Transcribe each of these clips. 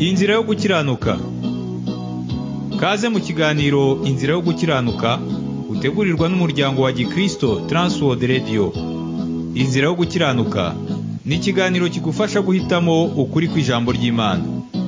Inzira yo gukiranuka. Kaze mu kiganiro Inzira yo gukiranuka utegurirwa n'umuryango wa Gikristo Transworld Radio. Inzira yo gukiranuka ni ikiganiro kigufasha guhitamo ukuri kw'ijambo ry'Imana.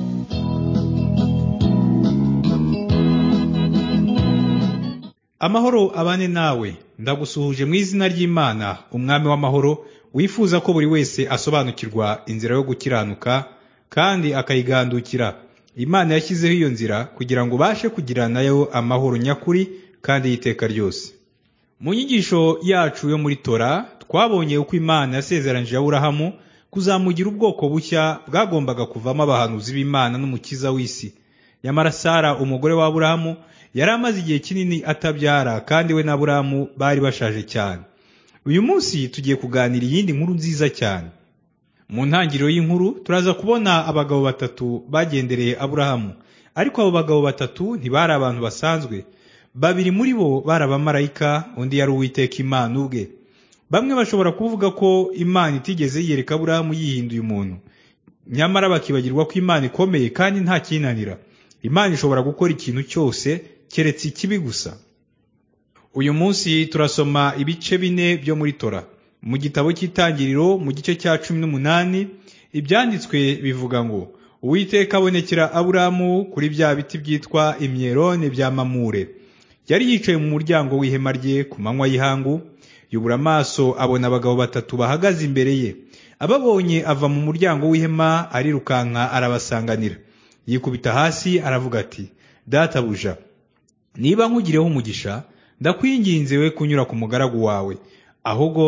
Amahoro abane nawe, ndagusuhuje mu izina ry'Imana, umwami w'amahoro, wifuza ko buri wese asobanukirwa inzira yo gukiranuka kandi akayigandukira. Imana yashyizeho iyo nzira kugira ngo ubashe kugira nayo amahoro nyakuri kandi y'iteka ryose. Mu nyigisho yacu yo muri Tora twabonye uko Imana yasezeranije Aburahamu kuzamugira ubwoko bushya bwagombaga kuvamo abahanuzi b'Imana n'umukiza w'isi. Nyamara Sara umugore wa Aburahamu yari amaze igihe kinini atabyara kandi we na Aburahamu bari bashaje cyane. Uyu munsi tugiye kuganira iyindi nkuru nziza cyane. Mu ntangiriro y'inkuru turaza kubona abagabo batatu bagendereye Aburahamu, ariko abo bagabo batatu ntibari abantu basanzwe. Babiri muri bo bari abamarayika, undi yari Uwiteka Imana ubwe. Bamwe bashobora kuvuga ko Imana itigeze yiyereka Aburahamu yihinduye umuntu, nyamara bakibagirwa ko Imana ikomeye kandi nta kinanira. Imana ishobora gukora ikintu cyose keretse ikibi gusa. Uyu munsi turasoma ibice 4 byo muri Tora. Mu gitabo cy'Itangiriro mu gice cya 18 ibyanditswe bivuga ngo Uwiteka abonekera Aburahamu kuri bya biti byitwa imyerone bya Mamure. Yari yicaye mu muryango w'ihema rye ku manywa y'ihangu, yubura amaso abona abagabo batatu bahagaze imbere ye. Ababonye ava mu muryango w'ihema arirukanka arabasanganira. Yikubita hasi aravuga ati, Databuja, niba nkugireho umugisha, ndakwinginze we kunyura ku mugaragu wawe, ahubwo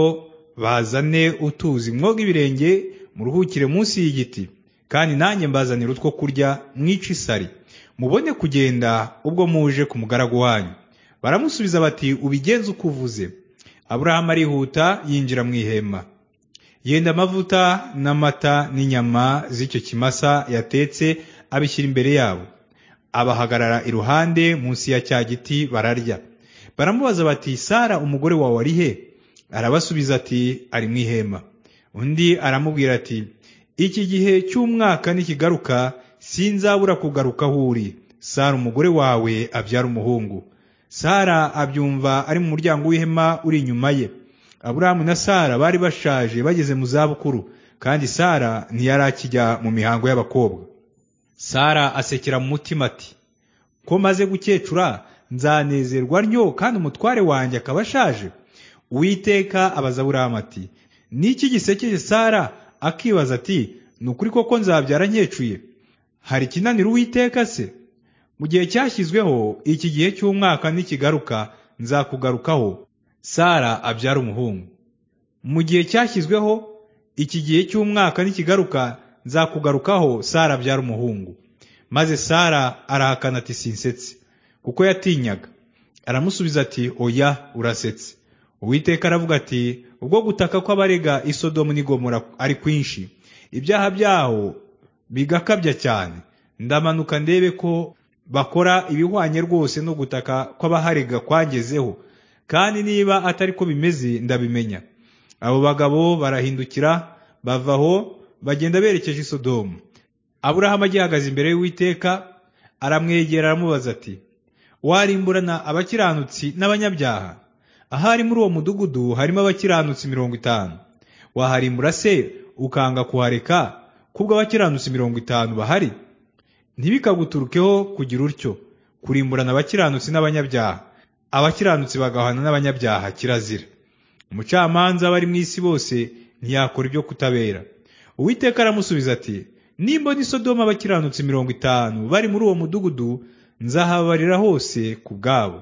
bazane utuzi mwoga ibirenge muruhukire munsi y'igiti, kandi nanjye mbazanira utwo kurya mwica isari, mubone kugenda ubwo muje ku mugaragu wanyu. Baramusubiza bati, ubigenze uko uvuze. Aburahamu arihuta yinjira mu ihema, yenda amavuta n'amata n'inyama z'icyo kimasa yatetse abishyira imbere yabo. Abahagarara iruhande munsi ya cya giti bararya. Baramubaza bati, Sara umugore wawe ari he? Arabasubiza ati, ari mu ihema. Undi aramubwira ati, iki gihe cy'umwaka nikigaruka sinzabura kugaruka aho uri. Sara umugore wawe abyara umuhungu. Sara abyumva ari mu muryango w'ihema uri inyuma ye. Aburahamu na Sara bari bashaje bageze mu zabukuru, kandi Sara ntiyari akijya mu mihango y'abakobwa. Sara asekera mu mutima ati, ko maze gukecura nzanezerwa ntyo kandi umutware wanjye akaba ashaje? Uwiteka abaza Aburahamu ati, niki gisekeje Sara? Akibaza ati, nukuri koko nzabyara nkecuye? Hari kinanira Uwiteka se? Mu gihe cyashyizweho iki gihe cy'umwaka nikigaruka nzakugarukaho, Sara abyara umuhungu. Mu gihe cyashyizweho iki gihe cy'umwaka nikigaruka nzakugarukaho, Sara abyara umuhungu. Maze Sara arahakana ati, sinsetse, kuko yatinyaga. Aramusubiza ati, oya urasetse. Uwiteka aravuga ati, ubwo gutaka kw'abarega i Sodomu n'i Gomora ari kwinshi, ibyaha byaho bigakabya cyane, ndamanuka ndebe ko bakora ibihwanye rwose no gutaka kw'abaharega kwangezeho, kandi niba atari ko bimeze ndabimenya. Abo bagabo barahindukira bavaho bagenda berekeje i Sodomu. Aburahamu agihagaze imbere y'Uwiteka aramwegera aramubaza ati, warimburana abakiranutsi n'abanyabyaha? Ahari muri uwo mudugudu harimo abakiranutsi 50. Waharimbura se ukanga kuhareka kubwo abakiranutsi 50 bahari? Ntibikaguturukeho kugira utyo kurimburana abakiranutsi n'abanyabyaha, abakiranutsi bagahana n'abanyabyaha kirazira. Umucamanza bari mu isi bose ntiyakora ibyo kutabera. Uwiteka aramusubiza ati, nimbona i Sodomu abakiranutsi 50 bari muri uwo mudugudu, nzahabarira hose ku bwabo.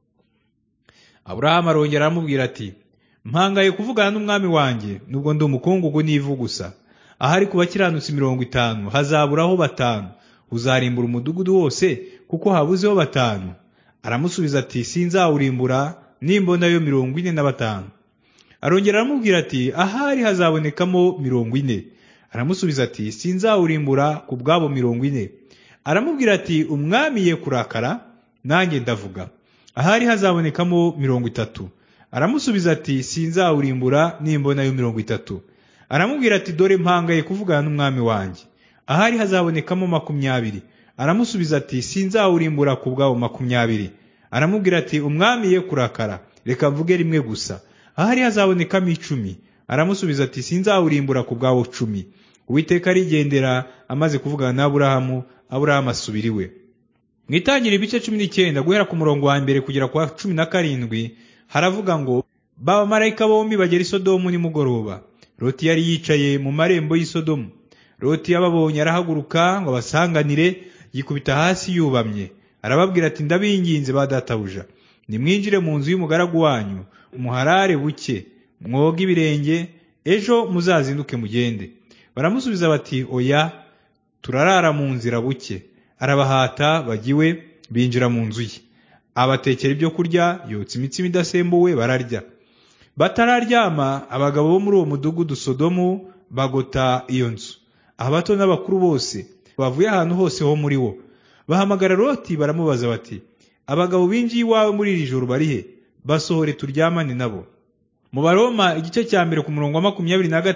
Aburahamu arongera aramubwira ati, mpangaye kuvugana n'umwami wanjye nubwo ndi umukungugu n'ivu gusa. Ahari ku bakiranutsi 50 hazaburaho 5, uzarimbura umudugudu wose kuko habuzeho 5? Aramusubiza ati, sinzawurimbura nimbonayo 45. Arongera aramubwira ati, ahari hazabonekamo 40. Aramusubiza ati, sinzawurimbura ku bwabo 40. Aramubwira ati, umwami ye kurakara, nanjye ndavuga. Ahari hazabonekamo 30. Aramusubiza ati, sinzawurimbura nimbonayo 30. Aramubwira ati, dore mpangaye kuvugana n'umwami wanjye. ahari hazabonekamo 20. Aramusubiza ati sinzawurimbura ku bwabo 20. Aramubwira ati umwami ye kurakara, reka mvuge rimwe gusa. Ahari hazabonekamo 10. Aramusubiza ati sinzawurimbura ku bwabo 10. Uwiteka arigendera amaze kuvugana na Aburahamu asubira iwe. Mwitangira ibice 19 guhera ku murongo wa mbere kugera kwa 17 haravuga ngo babamarayika bombi bagera i Sodomu nimugoroba. Loti yari yicaye mu marembo y'i Sodomu. Loti yababonye arahaguruka ngo basanganire, yikubita hasi yubamye. Arababwira ati ndabinginze ba databuja, nimwinjire mu nzu y'umugaragu wanyu, muharare buke, mwoga ibirenge, ejo muzazinduke mugende. Baramusubiza bati oya, turarara mu nzira buke. Arabahata bagiwe, binjira mu nzu ye. Abatekera ibyo kurya, yotsa imitsima idasembuwe, bararya. Batararyama, abagabo bo muri uwo mudugudu Sodomu bagota iyo nzu. Abato n'abakuru bose bavuye ahantu hose ho muri wo. Bahamagara Loti baramubaza bati, abagabo binjiye iwawe muri iri joro barihe? Basohore turyamane nabo. Mu Baroma igice cya mbere ku murongo wa 26 na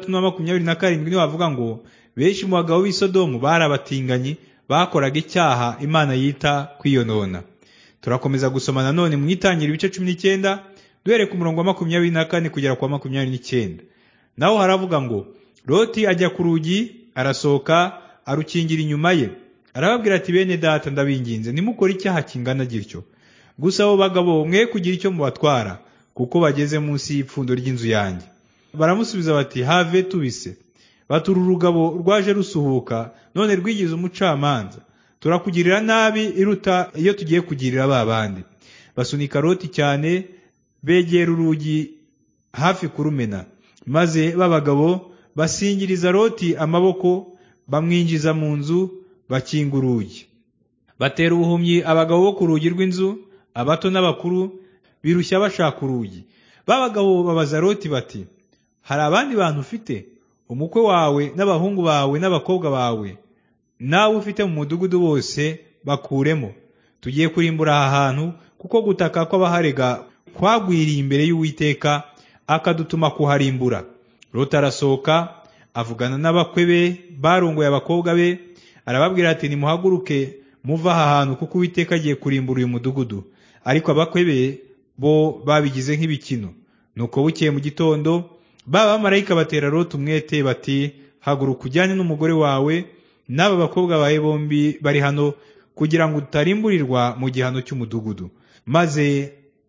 27 niho bavuga ngo benshi mu bagabo b'i Sodomu bari abatinganyi, bakoraga icyaha Imana yita kwiyonona. Turakomeza gusoma nanone mu Itangira ibice 19 duhere ku murongo wa 24 kugera kwa 29. Naho haravuga ngo Loti ajya ku rugi, arasohoka, arukingira inyuma ye. Arababwira ati bene data ndabinginze nimukora icyaha kingana gityo. Gusa abo bagabo mwe kugira icyo mubatwara, kuko bageze munsi y'ipfundo ry'inzu yanjye. Baramusubiza bati have tubise. Batura urugabo rwaje rusuhuka, none rwigize umucamanza. Turakugirira nabi iruta iyo tugiye kugirira babandi. Basunika Loti cyane, begera urugi hafi kurumena. Maze babagabo basingiriza Loti amaboko, bamwinjiza mu nzu, bakinga urugi. Batera ubuhumyi abagabo bo ku rugi rw'inzu, abato n'abakuru birushya bashaka urugi. Babagabo babaza Loti bati, hari abandi bantu ufite? Umukwe wawe n'abahungu bawe n'abakobwa bawe nawe ufite mu mudugudu bose bakuremo. Tugiye kurimbura aha hantu, kuko gutaka kw'abaharega kwagwiriye imbere y'Uwiteka, akadutuma kuharimbura. Loti arasohoka, avugana n'abakwe be barongoye abakobwa be, arababwira ati nimuhaguruke muva aha hantu, kuko Uwiteka agiye kurimbura uyu mudugudu. Ariko abakwe be bo babigize nk'ibikino. Nuko bukeye mu gitondo babamarayika batera Loti umwete bati haguruka ujyane n'umugore wawe n'aba bakobwa bawe bombi bari hano, kugira ngo utarimburirwa mu gihano cy'umudugudu. Maze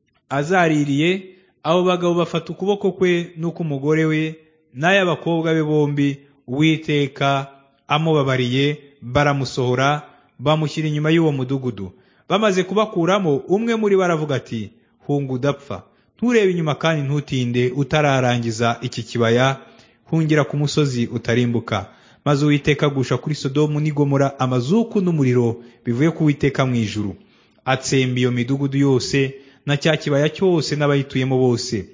azaririye abo bagabo bafata ukuboko kwe n'uko umugore we n'ay'abakobwa be bombi Uwiteka amubabariye, baramusohora bamushyira inyuma y'uwo mudugudu. Bamaze kubakuramo, umwe muri baravuga ati hunga udapfa, nturebe inyuma kandi ntutinde utararangiza iki kibaya, hungira ku musozi utarimbuka. Maze Uwiteka agusha kuri Sodomu n'i Gomora amazuku n'umuriro bivuye ku Uwiteka mu ijuru, atsemba iyo midugudu yose na cya kibaya cyose n'abayituyemo bose,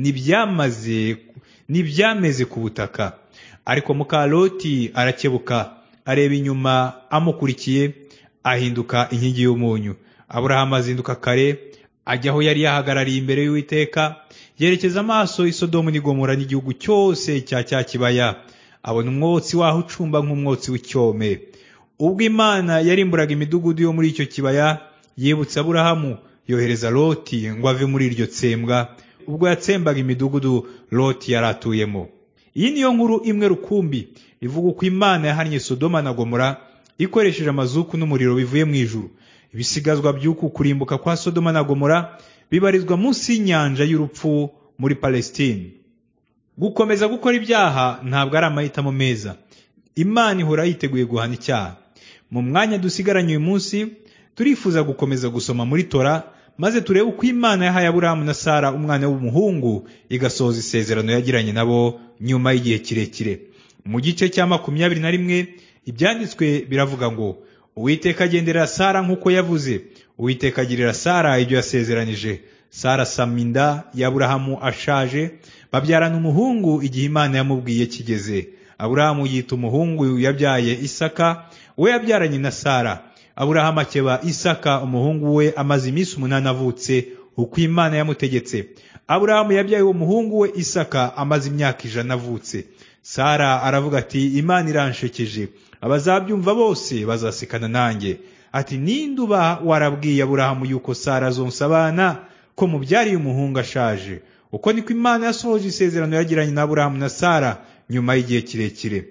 n'ibyameze ku butaka. Ariko muka Loti arakebuka, areba inyuma, amukurikiye ahinduka inkingi y'umunyu. Aburahamu azinduka kare, ajya aho yari yahagarariye imbere y'Uwiteka, yerekeza amaso i Sodomu n'i Gomora n'igihugu cyose cya cya kibaya, abona umwotsi waho ucumba nk'umwotsi w'icyome. Ubwo Imana yarimburaga imidugudu yo muri icyo kibaya, yibutsa Aburahamu, yohereza Loti ngo ave muri iryo tsembwa, ubwo yatsembaga imidugudu Loti yaratuyemo. Iyi niyo nkuru imwe rukumbi ivuga uko Imana yahannye Sodoma na Gomora ikoresheje amazuku n'umuriro bivuye mu ijuru. Ibisigazwa by'uku kurimbuka kwa Sodoma na Gomora bibarizwa munsi y'inyanja y'urupfu muri Palestine. Gukomeza gukora ibyaha ntabwo ari amahitamo meza. Imana ihora yiteguye guhana icyaha. Mu mwanya dusigaranye uyu munsi, turifuza gukomeza gusoma muri Tora, maze turebe uko Imana yahaye Aburahamu na Sara umwana w'umuhungu, igasohoza isezerano yagiranye nabo nyuma y'igihe kirekire. Mu gice cya 21 ibyanditswe biravuga ngo Uwiteka agenderera Sara nk'uko yavuze. Uwiteka agirira Sara ibyo yasezeranije. Sara asama inda ya Aburahamu ashaje, babyarana umuhungu igihe Imana yamubwiye kigeze. Aburahamu yita umuhungu yabyaye Isaka, we yabyaranye na Sara. Aburahamu akeba Isaka umuhungu we amaze iminsi 8 avutse, uko Imana yamutegetse. Aburahamu yabyaye uwo muhungu we Isaka amaze imyaka 100 avutse. Sara aravuga ati Imana iranshekeje, abazabyumva bose bazasekana nanjye. Ati ninde uba warabwiye Aburahamu yuko Sara azonsa abana, ko mubyariye umuhungu ashaje? Uko niko Imana yasohoje isezerano yagiranye na Aburahamu na Sara nyuma y'igihe kirekire.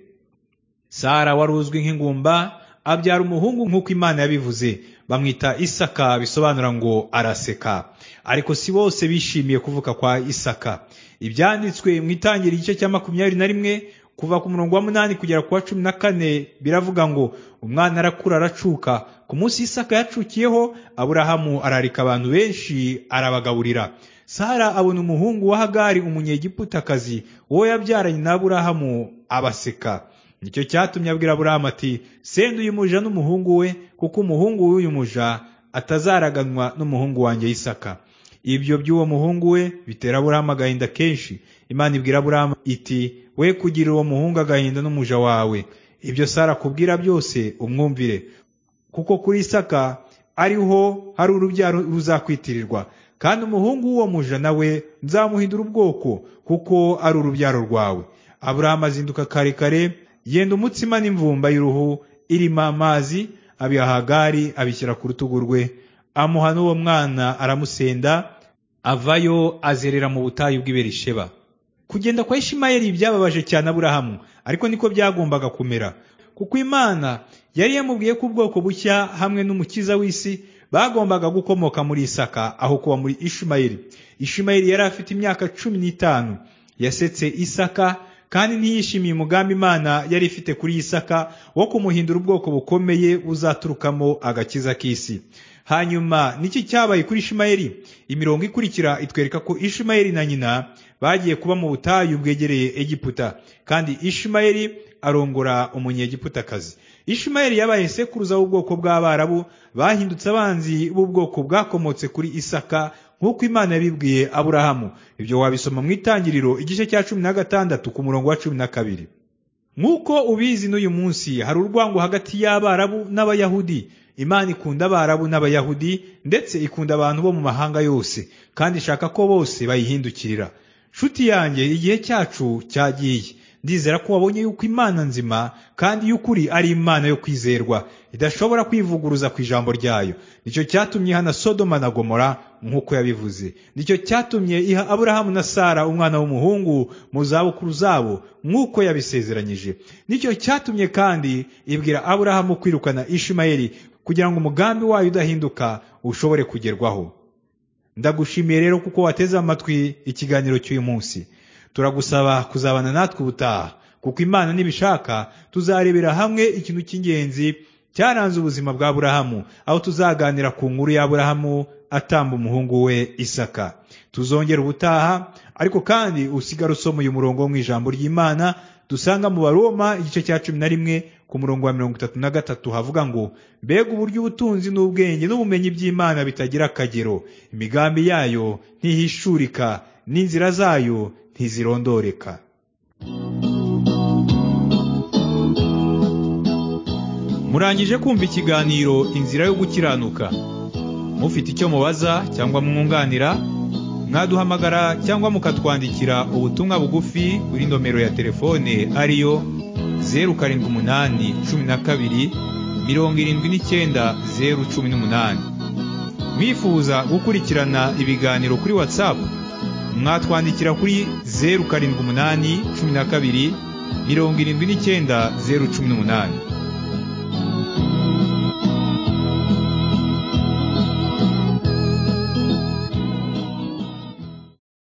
Sara wari uzwi nk'ingumba abyara umuhungu nk'uko Imana yabivuze, bamwita Isaka, bisobanura ngo araseka. Ariko si bose bishimiye kuvuka kwa Isaka. Ibyanditswe mu Itangiriro igice cya 21 kuva ku murongo wa 8 kugera ku wa 14 biravuga ngo umwana arakura aracuka. Ku munsi Isaka yacukiyeho, Aburahamu ararika abantu benshi arabagaburira. Sara abona umuhungu wa Hagari umunyegiputakazi, uwo yabyaranye na Aburahamu, abaseka. Nicyo cyatumye abwira Aburahamu ati senda uyu muja n'umuhungu we, kuko umuhungu w'uyu muja atazaraganwa n'umuhungu wanjye Isaka. Ibyo by'uwo muhungu we bitera Aburahamu agahinda kenshi. Imana ibwira Aburahamu iti we kugira uwo muhungu agahinda n'umuja wawe. Ibyo Sara kubwira byose umwumvire, kuko kuri Isaka ariho hari urubyaro ruzakwitirirwa, kandi umuhungu w'uwo muja nawe nzamuhindura ubwoko, kuko ari urubyaro rwawe. Aburahamu azinduka kare kare, yenda umutsima n'imvumba y'uruhu irimo amazi, abiha Hagari, abishyira ku rutugu rwe, amuha n'uwo mwana aramusenda, avayo azerera mu butayu bw'i Berisheba. Kugenda kwa Ishimayeli byababaje cyane Aburahamu, ariko niko byagombaga kumera, kuko Imana yari yamubwiye ko ubwoko bushya hamwe n'umukiza w'isi bagombaga gukomoka muri Isaka aho kuba muri Ishimayeli. Ishimayeli yari afite imyaka 15. Yasetse Isaka kandi ntiyishimiye umugambi Imana yari ifite kuri Isaka wo kumuhindura ubwoko bukomeye buzaturukamo agakiza k'isi. Hanyuma niki cyabaye kuri Ishimayeli? Imirongo ikurikira itwereka ko Ishimayeli na nyina bagiye kuba mu butayu bwegereye Egiputa, kandi Ishimayeli arongora umunyegiputakazi. Ishimayeli yabaye sekuruza w'ubwoko bw'Abarabu bahindutse abanzi b'ubwoko bwakomotse kuri Isaka nk'uko Imana yabibwiye Aburahamu. Ibyo wabisoma mu Itangiriro igice cya 16 ku murongo wa 12. Nk'uko ubizi n'uyu munsi hari urwango hagati y'Abarabu n'Abayahudi. Imana ikunda Abarabu n'Abayahudi, ndetse ikunda abantu bo mu mahanga yose, kandi ishaka ko bose bayihindukirira. Nshuti yanjye, igihe cyacu cyagiye. Ndizera ko wabonye yuko Imana nzima kandi y'ukuri ari Imana yo kwizerwa, idashobora kwivuguruza ku ijambo ryayo. Nicyo cyatumye ihana Sodoma na Gomora nk'uko yabivuze. Nicyo cyatumye iha Aburahamu na Sara umwana w'umuhungu mu zabukuru zabo nk'uko yabisezeranyije. Nicyo cyatumye kandi ibwira Aburahamu kwirukana Ishimayeli kugira ngo umugambi wayo udahinduka ushobore kugerwaho. Ndagushimiye rero kuko wateze amatwi ikiganiro cy'uyu munsi. Turagusaba kuzabana natwe ubutaha, kuko Imana nibishaka tuzarebera hamwe ikintu cy'ingenzi cyaranze ubuzima bwa Aburahamu, aho tuzaganira ku nkuru ya Aburahamu atamba umuhungu we Isaka. Tuzongera ubutaha, ariko kandi usigara usoma uyu murongo wo mu ijambo ry'Imana dusanga mu Baroma igice cya 11 ku murongo wa 33 havuga ngo mbega uburyo ubutunzi n'ubwenge n'ubumenyi by'Imana bitagira akagero, imigambi yayo ntihishurika, n'inzira zayo ntizirondoreka. Murangije kumva ikiganiro Inzira yo gukiranuka. Mufite icyo mubaza cyangwa mwunganira, mwaduhamagara cyangwa mukatwandikira ubutumwa bugufi kuri nomero ya telefone ariyo 0782 Mwifuza gukurikirana ibiganiro kuri WhatsApp, mwatwandikira kuri 0782 79 018.